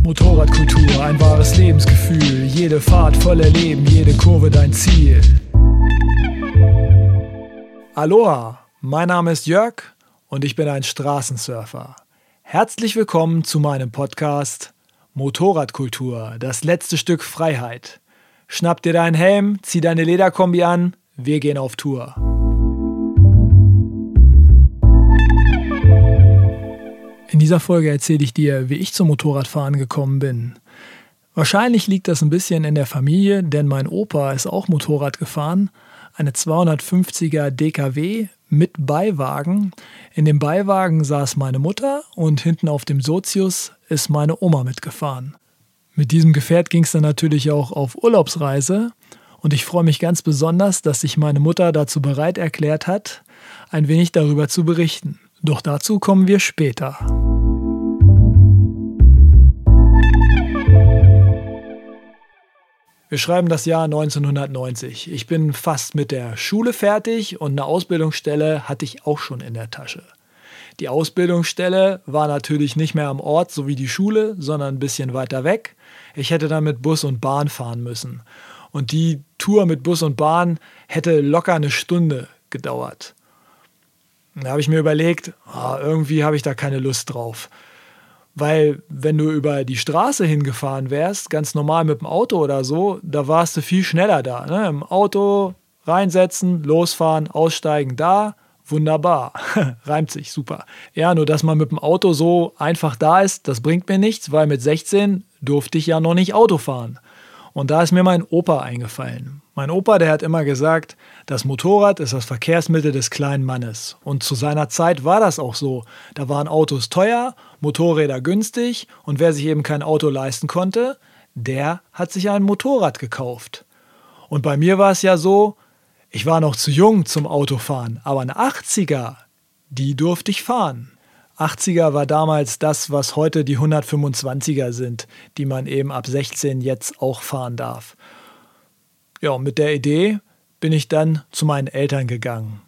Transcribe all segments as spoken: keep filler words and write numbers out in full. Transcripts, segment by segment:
Motorradkultur, ein wahres Lebensgefühl. Jede Fahrt voller Leben, jede Kurve dein Ziel. Aloha, mein Name ist Jörg und ich bin ein Straßensurfer. Herzlich willkommen zu meinem Podcast Motorradkultur, das letzte Stück Freiheit. Schnapp dir deinen Helm, zieh deine Lederkombi an, wir gehen auf Tour. In dieser Folge erzähle ich dir, wie ich zum Motorradfahren gekommen bin. Wahrscheinlich liegt das ein bisschen in der Familie, denn mein Opa ist auch Motorrad gefahren. Eine zweihundertfünfziger D K W mit Beiwagen. In dem Beiwagen saß meine Mutter und hinten auf dem Sozius ist meine Oma mitgefahren. Mit diesem Gefährt ging es dann natürlich auch auf Urlaubsreise. Und ich freue mich ganz besonders, dass sich meine Mutter dazu bereit erklärt hat, ein wenig darüber zu berichten. Doch dazu kommen wir später. Wir schreiben das Jahr neunzehnhundertneunzig. Ich bin fast mit der Schule fertig und eine Ausbildungsstelle hatte ich auch schon in der Tasche. Die Ausbildungsstelle war natürlich nicht mehr am Ort, so wie die Schule, sondern ein bisschen weiter weg. Ich hätte dann mit Bus und Bahn fahren müssen. Und die Tour mit Bus und Bahn hätte locker eine Stunde gedauert. Da habe ich mir überlegt, oh, irgendwie habe ich da keine Lust drauf. Weil wenn du über die Straße hingefahren wärst, ganz normal mit dem Auto oder so, da warst du viel schneller da. Ne? Im Auto reinsetzen, losfahren, aussteigen, da, wunderbar. Reimt sich, super. Ja, nur dass man mit dem Auto so einfach da ist, das bringt mir nichts, weil mit sechzehn durfte ich ja noch nicht Auto fahren. Und da ist mir mein Opa eingefallen. Mein Opa, der hat immer gesagt, das Motorrad ist das Verkehrsmittel des kleinen Mannes. Und zu seiner Zeit war das auch so. Da waren Autos teuer, Motorräder günstig und wer sich eben kein Auto leisten konnte, der hat sich ein Motorrad gekauft. Und bei mir war es ja so, ich war noch zu jung zum Autofahren, aber eine achtziger, die durfte ich fahren. achtziger war damals das, was heute die hundertfünfundzwanziger sind, die man eben ab sechzehn jetzt auch fahren darf. Ja, und mit der Idee bin ich dann zu meinen Eltern gegangen.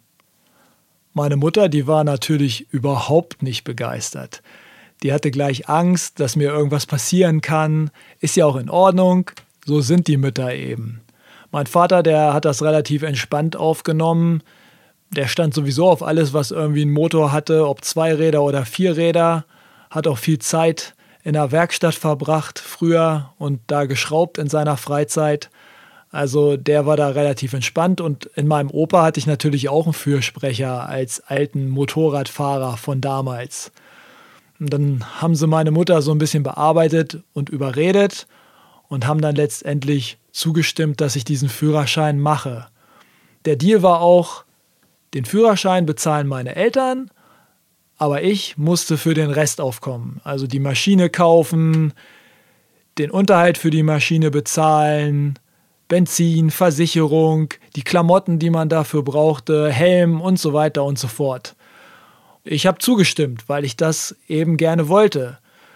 Meine Mutter, die war natürlich überhaupt nicht begeistert. Die hatte gleich Angst, dass mir irgendwas passieren kann. Ist ja auch in Ordnung, so sind die Mütter eben. Mein Vater, der hat das relativ entspannt aufgenommen. Der stand sowieso auf alles, was irgendwie einen Motor hatte, ob Zweiräder oder Vierräder. Hat auch viel Zeit in der Werkstatt verbracht früher und da geschraubt in seiner Freizeit. Also der war da relativ entspannt und in meinem Opa hatte ich natürlich auch einen Fürsprecher als alten Motorradfahrer von damals. Und dann haben sie meine Mutter so ein bisschen bearbeitet und überredet und haben dann letztendlich zugestimmt, dass ich diesen Führerschein mache. Der Deal war auch, den Führerschein bezahlen meine Eltern, aber ich musste für den Rest aufkommen. Also die Maschine kaufen, den Unterhalt für die Maschine bezahlen, Benzin, Versicherung, die Klamotten, die man dafür brauchte, Helm und so weiter und so fort. Ich habe zugestimmt, weil ich das eben gerne wollte.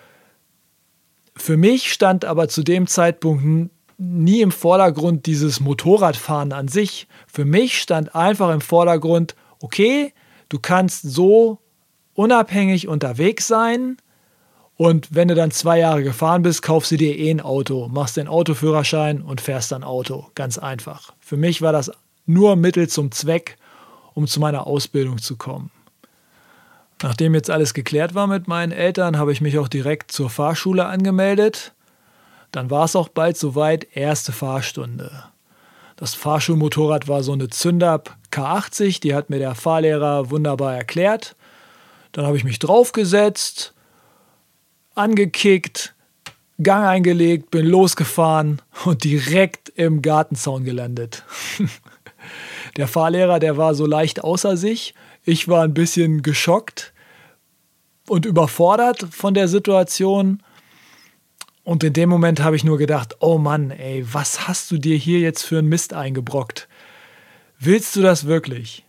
Für mich stand aber zu dem Zeitpunkt nie im Vordergrund dieses Motorradfahren an sich. Für mich stand einfach im Vordergrund, okay, du kannst so unabhängig unterwegs sein und wenn du dann zwei Jahre gefahren bist, kaufst du dir eh ein Auto, machst den Autoführerschein und fährst dann Auto. Ganz einfach. Für mich war das nur Mittel zum Zweck, um zu meiner Ausbildung zu kommen. Nachdem jetzt alles geklärt war mit meinen Eltern, habe ich mich auch direkt zur Fahrschule angemeldet. Dann war es auch bald soweit, erste Fahrstunde. Das Fahrschulmotorrad war so eine Zündapp K achtzig, die hat mir der Fahrlehrer wunderbar erklärt. Dann habe ich mich draufgesetzt, angekickt, Gang eingelegt, bin losgefahren und direkt im Gartenzaun gelandet. Der Fahrlehrer, der war so leicht außer sich. Ich war ein bisschen geschockt und überfordert von der Situation. Und in dem Moment habe ich nur gedacht, oh Mann, ey, was hast du dir hier jetzt für einen Mist eingebrockt? Willst du das wirklich?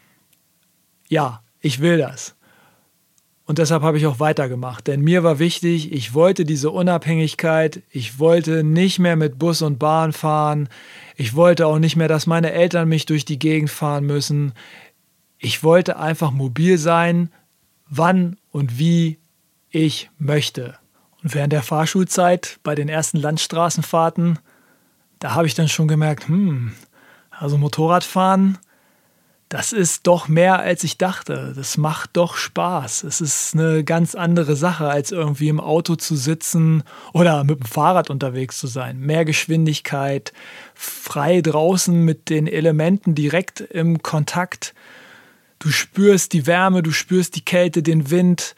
Ja, ich will das. Und deshalb habe ich auch weitergemacht, denn mir war wichtig, ich wollte diese Unabhängigkeit, ich wollte nicht mehr mit Bus und Bahn fahren, ich wollte auch nicht mehr, dass meine Eltern mich durch die Gegend fahren müssen. Ich wollte einfach mobil sein, wann und wie ich möchte. Und während der Fahrschulzeit bei den ersten Landstraßenfahrten, da habe ich dann schon gemerkt, hm, also Motorradfahren, das ist doch mehr, als ich dachte. Das macht doch Spaß. Es ist eine ganz andere Sache, als irgendwie im Auto zu sitzen oder mit dem Fahrrad unterwegs zu sein. Mehr Geschwindigkeit, frei draußen mit den Elementen direkt im Kontakt. Du spürst die Wärme, du spürst die Kälte, den Wind,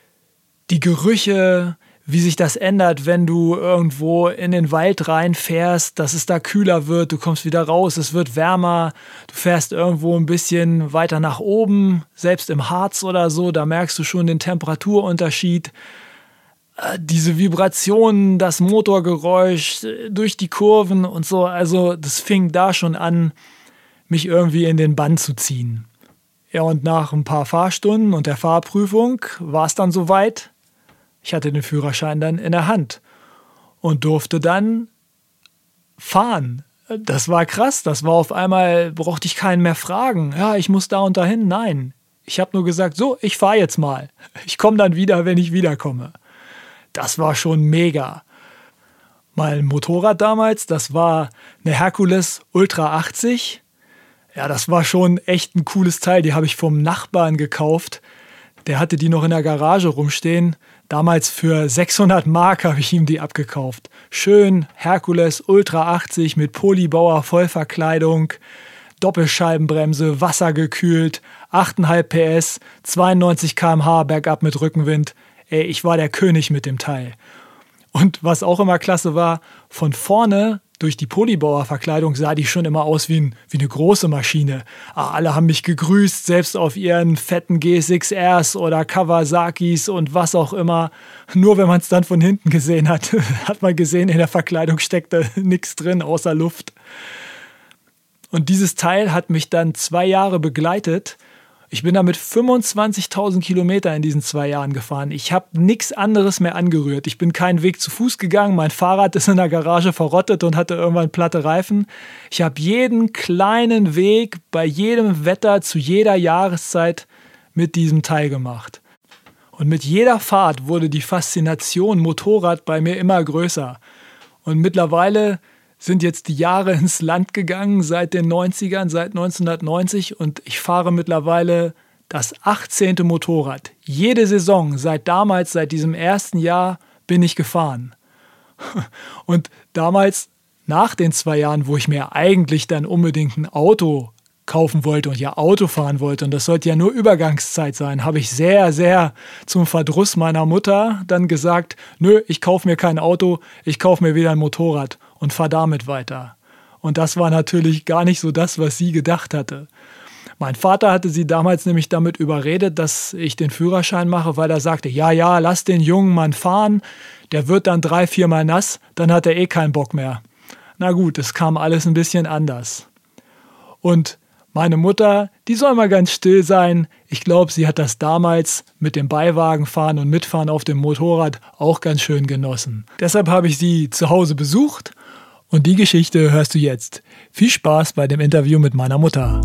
die Gerüche, wie sich das ändert, wenn du irgendwo in den Wald reinfährst, dass es da kühler wird, du kommst wieder raus, es wird wärmer, du fährst irgendwo ein bisschen weiter nach oben, selbst im Harz oder so, da merkst du schon den Temperaturunterschied. Diese Vibrationen, das Motorgeräusch durch die Kurven und so, also das fing da schon an, mich irgendwie in den Bann zu ziehen. Ja, und nach ein paar Fahrstunden und der Fahrprüfung war es dann soweit. Ich hatte den Führerschein dann in der Hand und durfte dann fahren. Das war krass, das war auf einmal, brauchte ich keinen mehr fragen. Ja, ich muss da und dahin. Nein, ich habe nur gesagt, so, ich fahre jetzt mal. Ich komme dann wieder, wenn ich wiederkomme. Das war schon mega. Mein Motorrad damals, das war eine Hercules Ultra achtzig. Ja, das war schon echt ein cooles Teil. Die habe ich vom Nachbarn gekauft. Der hatte die noch in der Garage rumstehen. Damals für sechshundert Mark habe ich ihm die abgekauft. Schön Hercules Ultra achtzig mit Polybauer Vollverkleidung, Doppelscheibenbremse, wassergekühlt, acht Komma fünf P S, zweiundneunzig Kilometer pro Stunde bergab mit Rückenwind. Ey, ich war der König mit dem Teil. Und was auch immer klasse war, von vorne durch die Polybauer-Verkleidung sah die schon immer aus wie, ein, wie eine große Maschine. Ah, alle haben mich gegrüßt, selbst auf ihren fetten G S X Rs oder Kawasakis und was auch immer. Nur wenn man es dann von hinten gesehen hat, hat man gesehen, in der Verkleidung steckte nichts drin außer Luft. Und dieses Teil hat mich dann zwei Jahre begleitet. Ich bin damit fünfundzwanzigtausend Kilometer in diesen zwei Jahren gefahren. Ich habe nichts anderes mehr angerührt. Ich bin keinen Weg zu Fuß gegangen. Mein Fahrrad ist in der Garage verrottet und hatte irgendwann platte Reifen. Ich habe jeden kleinen Weg bei jedem Wetter zu jeder Jahreszeit mit diesem Teil gemacht. Und mit jeder Fahrt wurde die Faszination Motorrad bei mir immer größer. Und mittlerweile sind jetzt die Jahre ins Land gegangen seit den neunzigern, seit neunzehnhundertneunzig und ich fahre mittlerweile das achtzehnte Motorrad. Jede Saison, seit damals, seit diesem ersten Jahr bin ich gefahren. Und damals, nach den zwei Jahren, wo ich mir eigentlich dann unbedingt ein Auto kaufen wollte und ja Auto fahren wollte, und das sollte ja nur Übergangszeit sein, habe ich sehr, sehr zum Verdruss meiner Mutter dann gesagt, nö, ich kaufe mir kein Auto, ich kaufe mir wieder ein Motorrad und fahre damit weiter. Und das war natürlich gar nicht so das, was sie gedacht hatte. Mein Vater hatte sie damals nämlich damit überredet, dass ich den Führerschein mache, weil er sagte, ja, ja, lass den jungen Mann fahren, der wird dann drei, viermal nass, dann hat er eh keinen Bock mehr. Na gut, es kam alles ein bisschen anders. Und meine Mutter, die soll mal ganz still sein. Ich glaube, sie hat das damals mit dem Beiwagenfahren und Mitfahren auf dem Motorrad auch ganz schön genossen. Deshalb habe ich sie zu Hause besucht und die Geschichte hörst du jetzt. Viel Spaß bei dem Interview mit meiner Mutter.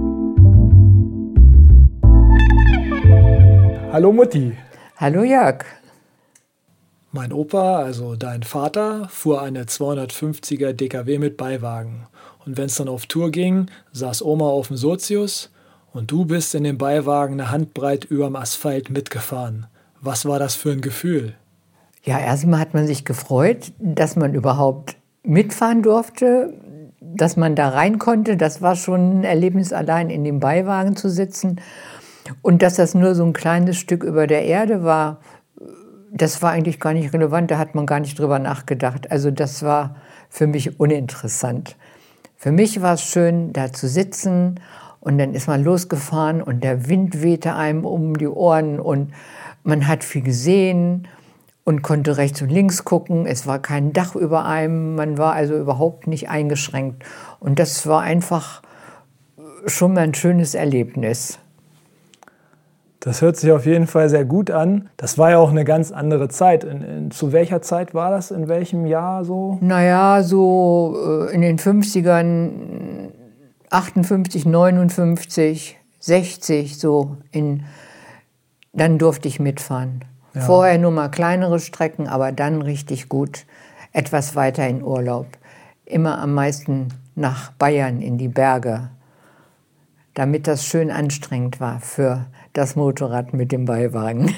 Hallo Mutti. Hallo Jörg. Mein Opa, also dein Vater, fuhr eine zweihundertfünfziger D K W mit Beiwagen. Und wenn es dann auf Tour ging, saß Oma auf dem Sozius und du bist in dem Beiwagen eine Handbreit überm Asphalt mitgefahren. Was war das für ein Gefühl? Ja, erstmal hat man sich gefreut, dass man überhaupt mitfahren durfte, dass man da rein konnte. Das war schon ein Erlebnis, allein in dem Beiwagen zu sitzen. Und dass das nur so ein kleines Stück über der Erde war, das war eigentlich gar nicht relevant. Da hat man gar nicht drüber nachgedacht. Also das war für mich uninteressant. Für mich war es schön, da zu sitzen und dann ist man losgefahren und der Wind wehte einem um die Ohren und man hat viel gesehen und konnte rechts und links gucken. Es war kein Dach über einem, man war also überhaupt nicht eingeschränkt. Und das war einfach schon mal ein schönes Erlebnis. Das hört sich auf jeden Fall sehr gut an. Das war ja auch eine ganz andere Zeit. In, in, zu welcher Zeit war das? In welchem Jahr so? Naja, so äh, in den fünfzigern, achtundfünfzig, neunundfünfzig, sechzig, so. In, dann durfte ich mitfahren. Ja. Vorher nur mal kleinere Strecken, aber dann richtig gut etwas weiter in Urlaub. Immer am meisten nach Bayern in die Berge, damit das schön anstrengend war für das Motorrad mit dem Beiwagen.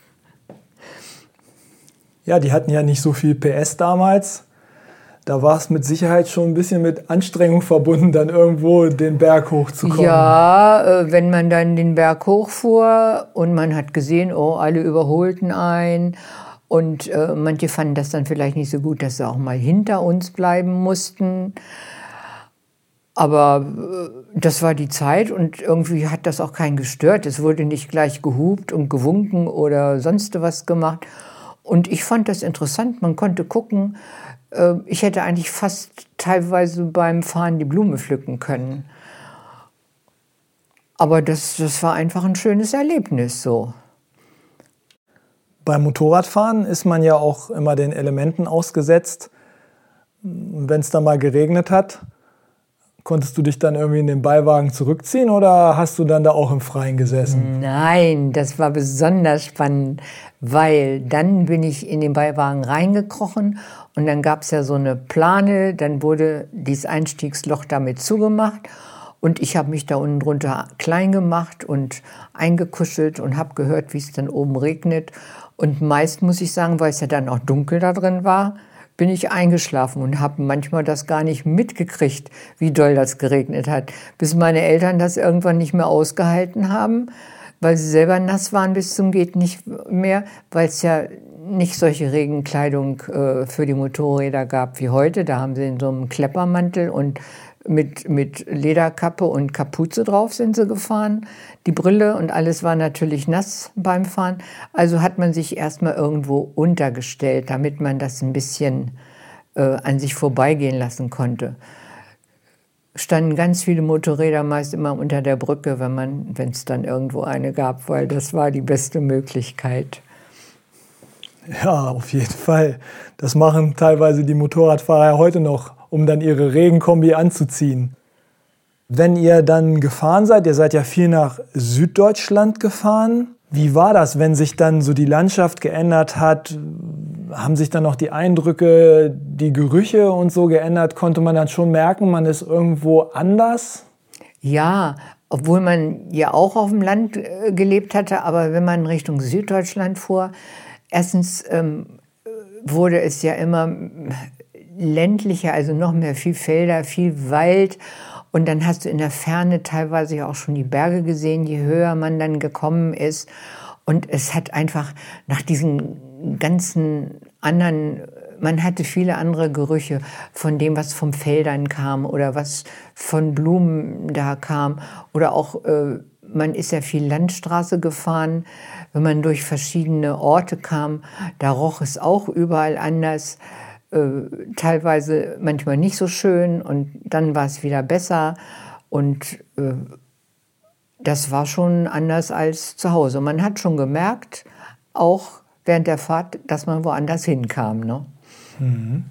Ja, die hatten ja nicht so viel P S damals. Da war es mit Sicherheit schon ein bisschen mit Anstrengung verbunden, dann irgendwo den Berg hochzukommen. Ja, äh, wenn man dann den Berg hochfuhr und man hat gesehen, oh, alle überholten einen. Und äh, manche fanden das dann vielleicht nicht so gut, dass sie auch mal hinter uns bleiben mussten. Aber äh, das war die Zeit und irgendwie hat das auch keinen gestört. Es wurde nicht gleich gehupt und gewunken oder sonst was gemacht. Und ich fand das interessant. Man konnte gucken. Äh, ich hätte eigentlich fast teilweise beim Fahren die Blume pflücken können. Aber das, das war einfach ein schönes Erlebnis so. Beim Motorradfahren ist man ja auch immer den Elementen ausgesetzt. Wenn es dann mal geregnet hat, konntest du dich dann irgendwie in den Beiwagen zurückziehen oder hast du dann da auch im Freien gesessen? Nein, das war besonders spannend, weil dann bin ich in den Beiwagen reingekrochen und dann gab es ja so eine Plane, dann wurde dieses Einstiegsloch damit zugemacht und ich habe mich da unten drunter klein gemacht und eingekuschelt und habe gehört, wie es dann oben regnet. Und meist, muss ich sagen, weil es ja dann auch dunkel da drin war, bin ich eingeschlafen und habe manchmal das gar nicht mitgekriegt, wie doll das geregnet hat. Bis meine Eltern das irgendwann nicht mehr ausgehalten haben, weil sie selber nass waren bis zum geht nicht mehr, weil es ja nicht solche Regenkleidung äh, für die Motorräder gab wie heute. Da haben sie in so einem Kleppermantel und mit, mit Lederkappe und Kapuze drauf sind sie gefahren. Die Brille und alles war natürlich nass beim Fahren. Also hat man sich erstmal irgendwo untergestellt, damit man das ein bisschen äh, an sich vorbeigehen lassen konnte. Standen ganz viele Motorräder meist immer unter der Brücke, wenn man, wenn es dann irgendwo eine gab, weil das war die beste Möglichkeit. Ja, auf jeden Fall. Das machen teilweise die Motorradfahrer heute noch, um dann ihre Regenkombi anzuziehen. Wenn ihr dann gefahren seid, ihr seid ja viel nach Süddeutschland gefahren. Wie war das, wenn sich dann so die Landschaft geändert hat? Haben sich dann noch die Eindrücke, die Gerüche und so geändert? Konnte man dann schon merken, man ist irgendwo anders? Ja, obwohl man ja auch auf dem Land äh, gelebt hatte, aber wenn man Richtung Süddeutschland fuhr, erstens ähm, wurde es ja immer ländlicher, also noch mehr, viel Felder, viel Wald. Und dann hast du in der Ferne teilweise auch schon die Berge gesehen, je höher man dann gekommen ist. Und es hat einfach nach diesen ganzen anderen, man hatte viele andere Gerüche von dem, was vom Feldern kam oder was von Blumen da kam. Oder auch, äh, man ist ja viel Landstraße gefahren. Wenn man durch verschiedene Orte kam, da roch es auch überall anders. Äh, teilweise manchmal nicht so schön und dann war es wieder besser und äh, das war schon anders als zu Hause. Man hat schon gemerkt, auch während der Fahrt, dass man woanders hinkam. Ne? Mhm.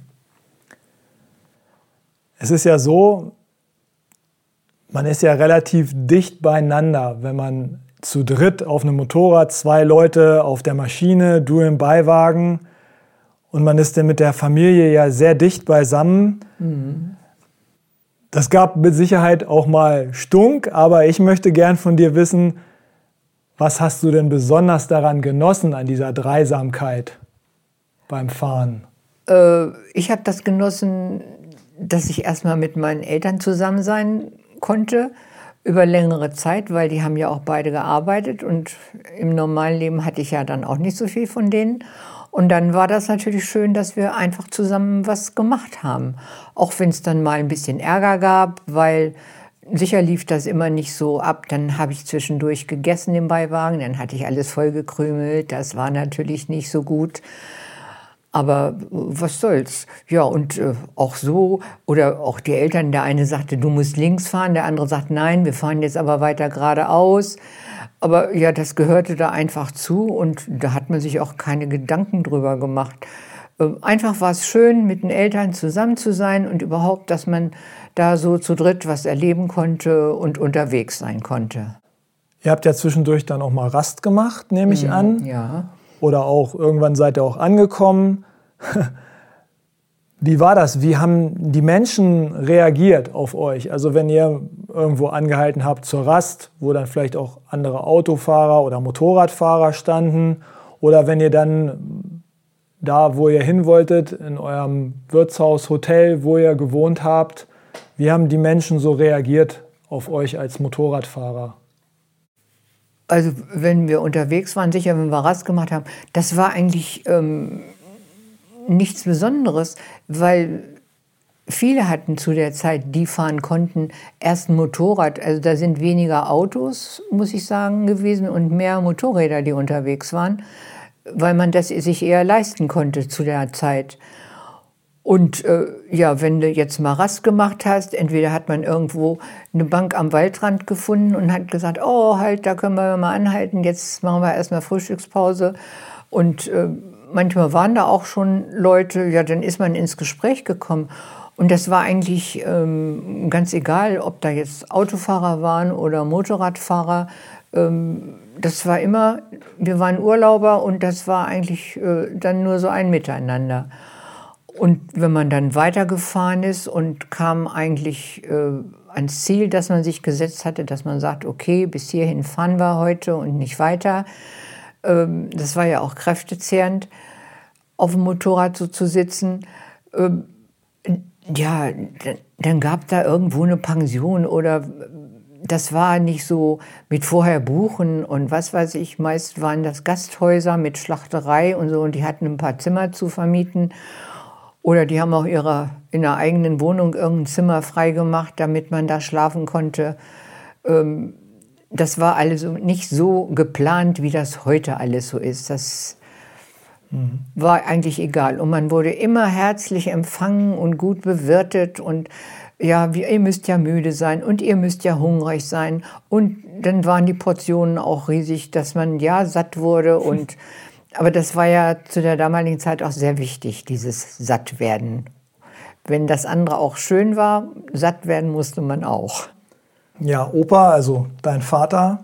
Es ist ja so, man ist ja relativ dicht beieinander, wenn man zu dritt auf einem Motorrad, zwei Leute auf der Maschine, du im Beiwagen. Und man ist dann mit der Familie ja sehr dicht beisammen. Mhm. Das gab mit Sicherheit auch mal Stunk, aber ich möchte gern von dir wissen, was hast du denn besonders daran genossen, an dieser Dreisamkeit beim Fahren? Äh, ich habe das genossen, dass ich erstmal mit meinen Eltern zusammen sein konnte, über längere Zeit, weil die haben ja auch beide gearbeitet und im normalen Leben hatte ich ja dann auch nicht so viel von denen. Und dann war das natürlich schön, dass wir einfach zusammen was gemacht haben. Auch wenn es dann mal ein bisschen Ärger gab, weil sicher lief das immer nicht so ab. Dann habe ich zwischendurch gegessen im Beiwagen, dann hatte ich alles vollgekrümelt. Das war natürlich nicht so gut. Aber was soll's? Ja, und äh, auch so, oder auch die Eltern, der eine sagte, du musst links fahren, der andere sagt, nein, wir fahren jetzt aber weiter geradeaus. Aber ja, das gehörte da einfach zu und da hat man sich auch keine Gedanken drüber gemacht. Äh, einfach war es schön, mit den Eltern zusammen zu sein und überhaupt, dass man da so zu dritt was erleben konnte und unterwegs sein konnte. Ihr habt ja zwischendurch dann auch mal Rast gemacht, nehme ich mhm, an. Ja. oder auch irgendwann seid ihr auch angekommen. Wie war das? Wie haben die Menschen reagiert auf euch? Also wenn ihr irgendwo angehalten habt zur Rast, wo dann vielleicht auch andere Autofahrer oder Motorradfahrer standen, oder wenn ihr dann da, wo ihr hin wolltet, in eurem Wirtshaus, Hotel, wo ihr gewohnt habt, wie haben die Menschen so reagiert auf euch als Motorradfahrer? Also wenn wir unterwegs waren, sicher, wenn wir Rast gemacht haben, das war eigentlich ähm, nichts Besonderes, weil viele hatten zu der Zeit, die fahren konnten, erst ein Motorrad. Also da sind weniger Autos, muss ich sagen, gewesen und mehr Motorräder, die unterwegs waren, weil man das sich eher leisten konnte zu der Zeit. Und äh, ja, wenn du jetzt mal Rast gemacht hast, entweder hat man irgendwo eine Bank am Waldrand gefunden und hat gesagt, oh, halt, da können wir mal anhalten, jetzt machen wir erstmal Frühstückspause. Und äh, manchmal waren da auch schon Leute, ja, dann ist man ins Gespräch gekommen. Und das war eigentlich ähm, ganz egal, ob da jetzt Autofahrer waren oder Motorradfahrer. Ähm, das war immer, wir waren Urlauber und das war eigentlich äh, dann nur so ein Miteinander. Und wenn man dann weitergefahren ist und kam eigentlich äh, ans Ziel, das man sich gesetzt hatte, dass man sagt, okay, bis hierhin fahren wir heute und nicht weiter. Ähm, das war ja auch kräftezehrend, auf dem Motorrad so zu sitzen. Ähm, ja, dann gab da irgendwo eine Pension oder das war nicht so mit vorher buchen und was weiß ich. Meist waren das Gasthäuser mit Schlachterei und so und die hatten ein paar Zimmer zu vermieten. Oder die haben auch ihre, in der eigenen Wohnung irgendein Zimmer freigemacht, damit man da schlafen konnte. Ähm, das war alles nicht so geplant, wie das heute alles so ist. Das mhm. war eigentlich egal. Und man wurde immer herzlich empfangen und gut bewirtet. Und ja, ihr müsst ja müde sein und ihr müsst ja hungrig sein. Und dann waren die Portionen auch riesig, dass man ja satt wurde und aber das war ja zu der damaligen Zeit auch sehr wichtig, dieses Sattwerden. Wenn das andere auch schön war, satt werden musste man auch. Ja, Opa, also dein Vater,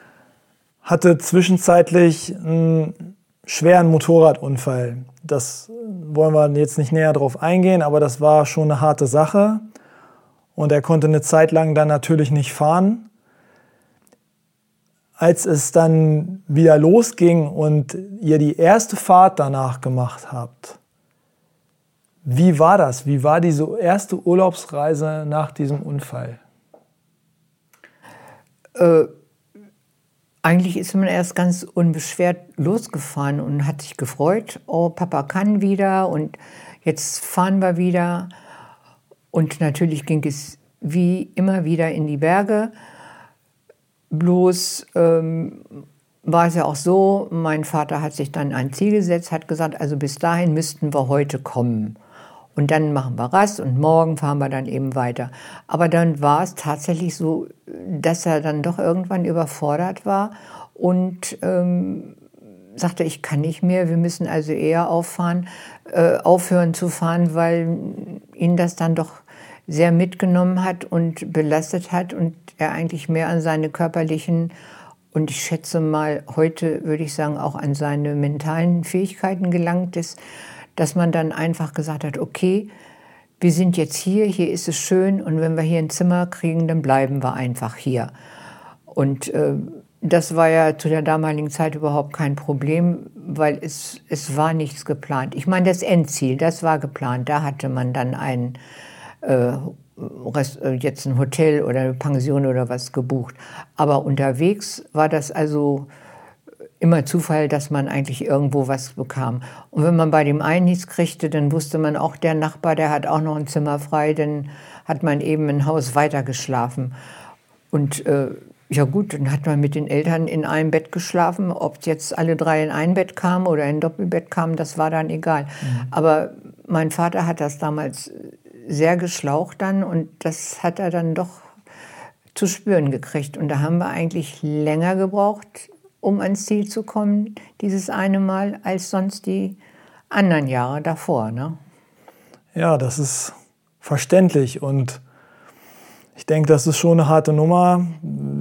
hatte zwischenzeitlich einen schweren Motorradunfall. Das wollen wir jetzt nicht näher drauf eingehen, aber das war schon eine harte Sache. Und er konnte eine Zeit lang dann natürlich nicht fahren. Als es dann wieder losging und ihr die erste Fahrt danach gemacht habt, wie war das? Wie war diese erste Urlaubsreise nach diesem Unfall? Äh, eigentlich ist man erst ganz unbeschwert losgefahren und hat sich gefreut, oh, Papa kann wieder und jetzt fahren wir wieder. Und natürlich ging es wie immer wieder in die Berge. Bloß ähm, war es ja auch so, mein Vater hat sich dann ein Ziel gesetzt, hat gesagt, also bis dahin müssten wir heute kommen. Und dann machen wir Rast und morgen fahren wir dann eben weiter. Aber dann war es tatsächlich so, dass er dann doch irgendwann überfordert war und ähm, sagte, ich kann nicht mehr, wir müssen also eher auffahren, äh, aufhören zu fahren, weil ihn das dann doch sehr mitgenommen hat und belastet hat und er eigentlich mehr an seine körperlichen und ich schätze mal heute, würde ich sagen, auch an seine mentalen Fähigkeiten gelangt ist, dass man dann einfach gesagt hat, okay, wir sind jetzt hier, hier ist es schön und wenn wir hier ein Zimmer kriegen, dann bleiben wir einfach hier. Und äh, das war ja zu der damaligen Zeit überhaupt kein Problem, weil es, es war nichts geplant. Ich meine, das Endziel, das war geplant, da hatte man dann ein äh, jetzt ein Hotel oder eine Pension oder was gebucht. Aber unterwegs war das also immer Zufall, dass man eigentlich irgendwo was bekam. Und wenn man bei dem einen nichts kriegte, dann wusste man auch, der Nachbar, der hat auch noch ein Zimmer frei, dann hat man eben ein Haus weiter geschlafen. Und äh, ja gut, dann hat man mit den Eltern in einem Bett geschlafen. Ob jetzt alle drei in ein Bett kamen oder in ein Doppelbett kamen, das war dann egal. Mhm. Aber mein Vater hat das damals sehr geschlaucht dann und das hat er dann doch zu spüren gekriegt. Und da haben wir eigentlich länger gebraucht, um ans Ziel zu kommen, dieses eine Mal, als sonst die anderen Jahre davor. Ne? Ja, das ist verständlich und ich denke, das ist schon eine harte Nummer,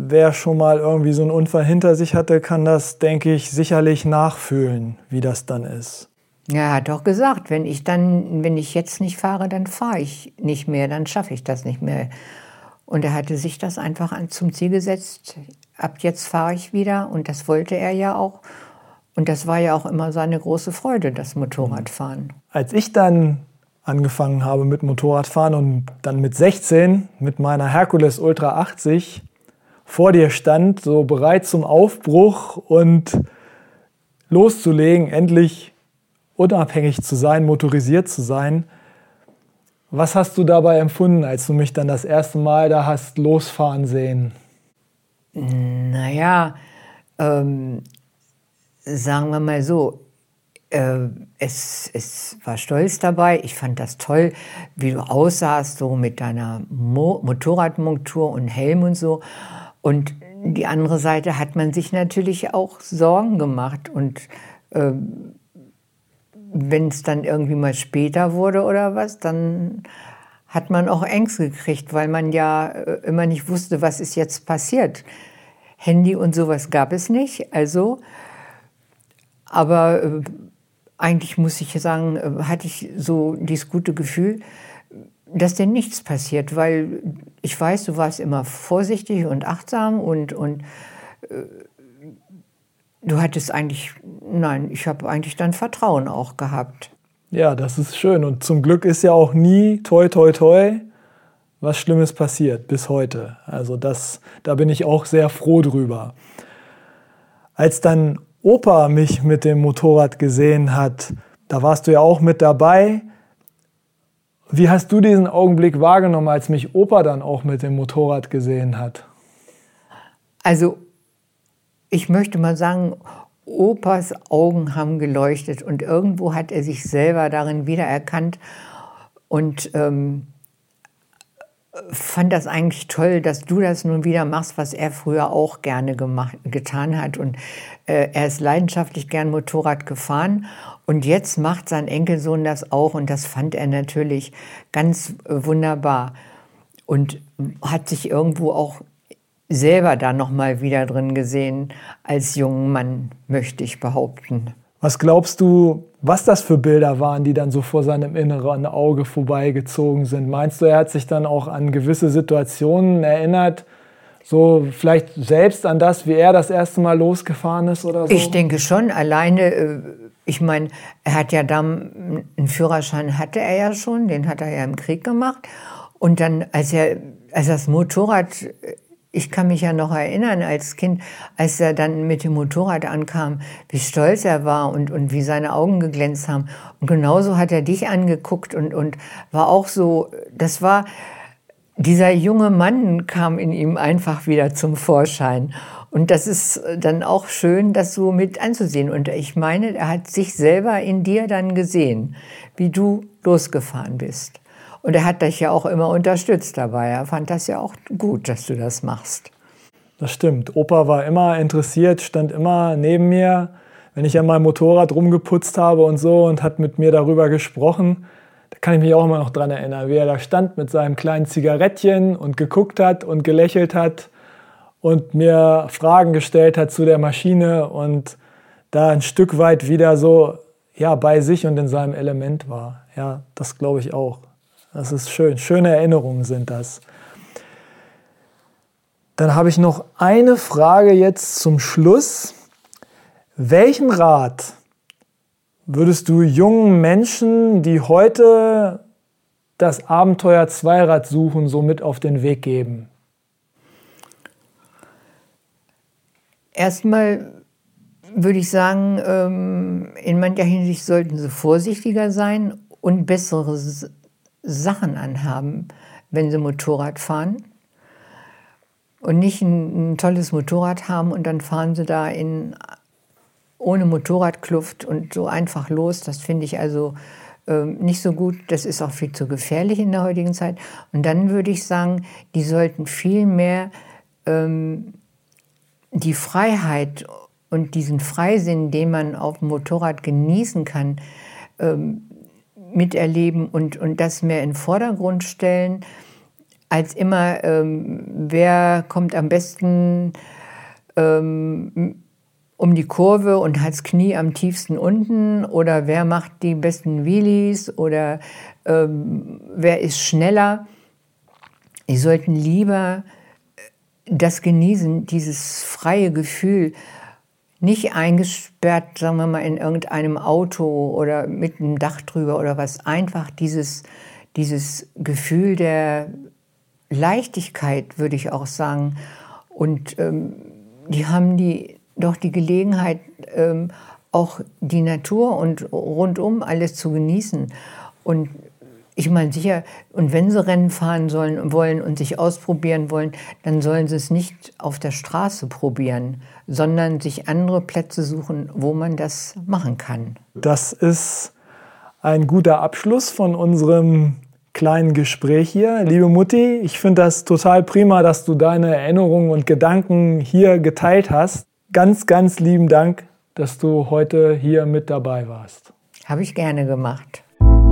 wer schon mal irgendwie so einen Unfall hinter sich hatte, kann das, denke ich, sicherlich nachfühlen, wie das dann ist. Ja, er hat doch gesagt, wenn ich dann, wenn ich jetzt nicht fahre, dann fahre ich nicht mehr, dann schaffe ich das nicht mehr. Und er hatte sich das einfach an, zum Ziel gesetzt, ab jetzt fahre ich wieder, und das wollte er ja auch. Und das war ja auch immer seine große Freude, das Motorradfahren. Als ich dann angefangen habe mit Motorradfahren und dann mit sechzehn mit meiner Hercules Ultra achtzig vor dir stand, so bereit zum Aufbruch und loszulegen, endlich unabhängig zu sein, motorisiert zu sein. Was hast du dabei empfunden, als du mich dann das erste Mal da hast losfahren sehen? Naja, ähm, sagen wir mal so, äh, es, es war Stolz dabei. Ich fand das toll, wie du aussahst, so mit deiner Mo- Motorradmontur und Helm und so. Und die andere Seite hat man sich natürlich auch Sorgen gemacht. Und äh, wenn es dann irgendwie mal später wurde oder was, dann hat man auch Ängste gekriegt, weil man ja äh, immer nicht wusste, was ist jetzt passiert. Handy und sowas gab es nicht, also, aber äh, eigentlich muss ich sagen, äh, hatte ich so dieses gute Gefühl, dass dir nichts passiert, weil ich weiß, du warst immer vorsichtig und achtsam und, und äh, du hattest eigentlich, nein, ich habe eigentlich dann Vertrauen auch gehabt. Ja, das ist schön. Und zum Glück ist ja auch nie, toi, toi, toi, was Schlimmes passiert bis heute. Also das, da bin ich auch sehr froh drüber. Als dann Opa mich mit dem Motorrad gesehen hat, da warst du ja auch mit dabei. Wie hast du diesen Augenblick wahrgenommen, als mich Opa dann auch mit dem Motorrad gesehen hat? Also ich möchte mal sagen, Opas Augen haben geleuchtet und irgendwo hat er sich selber darin wiedererkannt und ähm, fand das eigentlich toll, dass du das nun wieder machst, was er früher auch gerne gemacht, getan hat. Und äh, er ist leidenschaftlich gern Motorrad gefahren und jetzt macht sein Enkelsohn das auch und das fand er natürlich ganz äh, wunderbar und hat sich irgendwo auch selber da noch mal wieder drin gesehen als jungen Mann, möchte ich behaupten. Was glaubst du, was das für Bilder waren, die dann so vor seinem inneren Auge vorbeigezogen sind? Meinst du, er hat sich dann auch an gewisse Situationen erinnert, so vielleicht selbst an das, wie er das erste Mal losgefahren ist oder so? Ich denke schon, alleine, ich meine, er hat ja dann, einen Führerschein hatte er ja schon, den hat er ja im Krieg gemacht. Und dann, als er, als das Motorrad, ich kann mich ja noch erinnern als Kind, als er dann mit dem Motorrad ankam, wie stolz er war und, und wie seine Augen geglänzt haben. Und genauso hat er dich angeguckt und, und war auch so, das war, dieser junge Mann kam in ihm einfach wieder zum Vorschein. Und das ist dann auch schön, das so mit anzusehen. Und ich meine, er hat sich selber in dir dann gesehen, wie du losgefahren bist. Und er hat dich ja auch immer unterstützt dabei. Er fand das ja auch gut, dass du das machst. Das stimmt. Opa war immer interessiert, stand immer neben mir, wenn ich an meinem Motorrad rumgeputzt habe und so und hat mit mir darüber gesprochen. Da kann ich mich auch immer noch dran erinnern, wie er da stand mit seinem kleinen Zigarettchen und geguckt hat und gelächelt hat und mir Fragen gestellt hat zu der Maschine und da ein Stück weit wieder so ja, bei sich und in seinem Element war. Ja, das glaube ich auch. Das ist schön. Schöne Erinnerungen sind das. Dann habe ich noch eine Frage jetzt zum Schluss. Welchen Rat würdest du jungen Menschen, die heute das Abenteuer Zweirad suchen, so mit auf den Weg geben? Erstmal würde ich sagen, in mancher Hinsicht sollten sie vorsichtiger sein und bessere Sachen anhaben, wenn sie Motorrad fahren. Und nicht ein, ein tolles Motorrad haben und dann fahren sie da in, ohne Motorradkluft und so einfach los. Das finde ich also äh, nicht so gut. Das ist auch viel zu gefährlich in der heutigen Zeit. Und dann würde ich sagen, die sollten viel mehr ähm, die Freiheit und diesen Freisinn, den man auf dem Motorrad genießen kann, ähm, miterleben und, und das mehr in den Vordergrund stellen, als immer, ähm, wer kommt am besten ähm, um die Kurve und hat das Knie am tiefsten unten oder wer macht die besten Wheelies oder ähm, wer ist schneller. Die sollten lieber das genießen, dieses freie Gefühl, nicht eingesperrt, sagen wir mal, in irgendeinem Auto oder mit einem Dach drüber oder was. Einfach dieses, dieses Gefühl der Leichtigkeit, würde ich auch sagen. Und ähm, die haben die, doch die Gelegenheit, ähm, auch die Natur und rundum alles zu genießen. Und ich meine sicher, und wenn sie Rennen fahren sollen, wollen und sich ausprobieren wollen, dann sollen sie es nicht auf der Straße probieren, sondern sich andere Plätze suchen, wo man das machen kann. Das ist ein guter Abschluss von unserem kleinen Gespräch hier. Liebe Mutti, ich finde das total prima, dass du deine Erinnerungen und Gedanken hier geteilt hast. Ganz, ganz lieben Dank, dass du heute hier mit dabei warst. Habe ich gerne gemacht.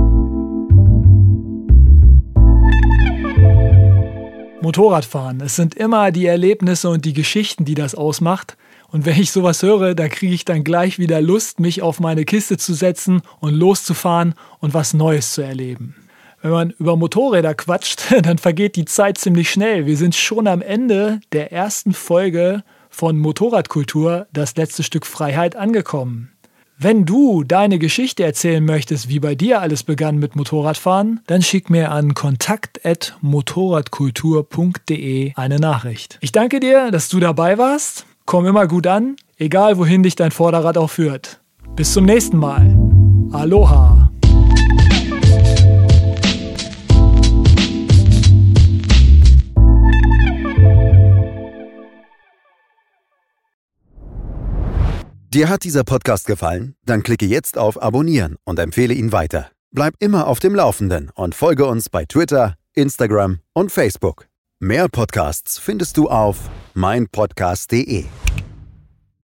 Motorradfahren, es sind immer die Erlebnisse und die Geschichten, die das ausmacht. Und wenn ich sowas höre, da kriege ich dann gleich wieder Lust, mich auf meine Kiste zu setzen und loszufahren und was Neues zu erleben. Wenn man über Motorräder quatscht, dann vergeht die Zeit ziemlich schnell. Wir sind schon am Ende der ersten Folge von Motorradkultur, das letzte Stück Freiheit, angekommen. Wenn du deine Geschichte erzählen möchtest, wie bei dir alles begann mit Motorradfahren, dann schick mir an kontakt at motorradkultur punkt de eine Nachricht. Ich danke dir, dass du dabei warst. Komm immer gut an, egal wohin dich dein Vorderrad auch führt. Bis zum nächsten Mal. Aloha. Dir hat dieser Podcast gefallen? Dann klicke jetzt auf Abonnieren und empfehle ihn weiter. Bleib immer auf dem Laufenden und folge uns bei Twitter, Instagram und Facebook. Mehr Podcasts findest du auf mein podcast punkt de.